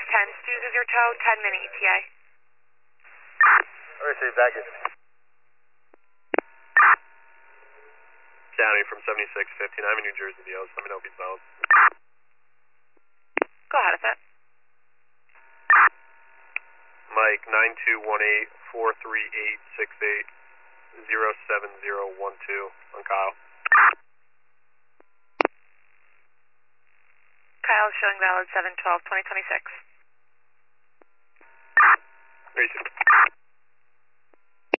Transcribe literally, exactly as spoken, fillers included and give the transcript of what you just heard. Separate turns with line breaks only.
ten. Stu's is your tow, ten minute E T A.
I received baggage. County from seventy-six fifteen. I'm in New Jersey, D Os. Let me know if he's bound.
Go ahead with it.
Mike, nine two one eight, four three eight six eight, zero seven zero one two on Kyle.
Kyle showing valid seven twelve twenty twenty-six.
Racing.